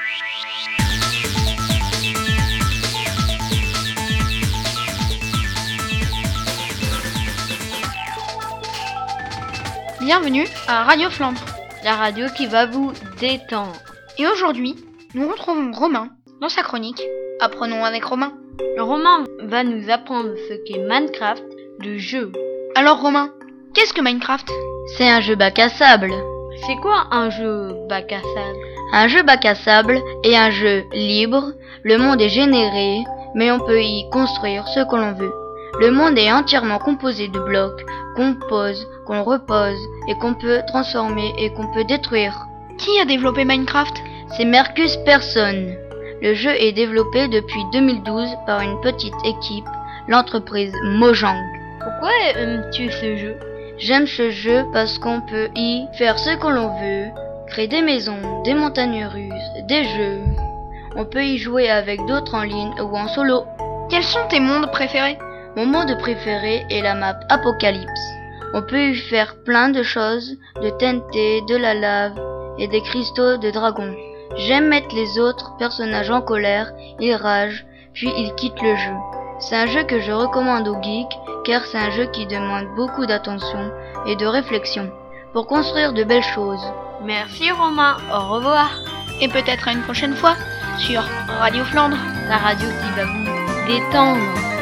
Bienvenue à Radio Flandre, la radio qui va vous détendre. Et aujourd'hui, nous retrouvons Romain dans sa chronique Apprenons avec Romain. Romain va nous apprendre ce qu'est Minecraft, le jeu. Alors Romain, qu'est-ce que Minecraft ? C'est un jeu bac à sable. C'est quoi un jeu bac à sable ? Un jeu bac à sable est un jeu libre. Le monde est généré, mais on peut y construire ce que l'on veut. Le monde est entièrement composé de blocs qu'on pose, qu'on repose et qu'on peut transformer et qu'on peut détruire. Qui a développé Minecraft ? C'est Marcus Persson. Le jeu est développé depuis 2012 par une petite équipe, l'entreprise Mojang. Pourquoi aimes-tu ce jeu ? J'aime ce jeu parce qu'on peut y faire ce que l'on veut, créer des maisons, des montagnes russes, des jeux. On peut y jouer avec d'autres en ligne ou en solo. Quels sont tes mondes préférés ? Mon monde préféré est la map Apocalypse. On peut y faire plein de choses, de TNT, de la lave et des cristaux de dragon. J'aime mettre les autres personnages en colère, ils ragent, puis ils quittent le jeu. C'est un jeu que je recommande aux geeks car c'est un jeu qui demande beaucoup d'attention et de réflexion pour construire de belles choses. Merci Romain, au revoir. Et peut-être à une prochaine fois sur Radio Flandre, la radio qui va vous détendre.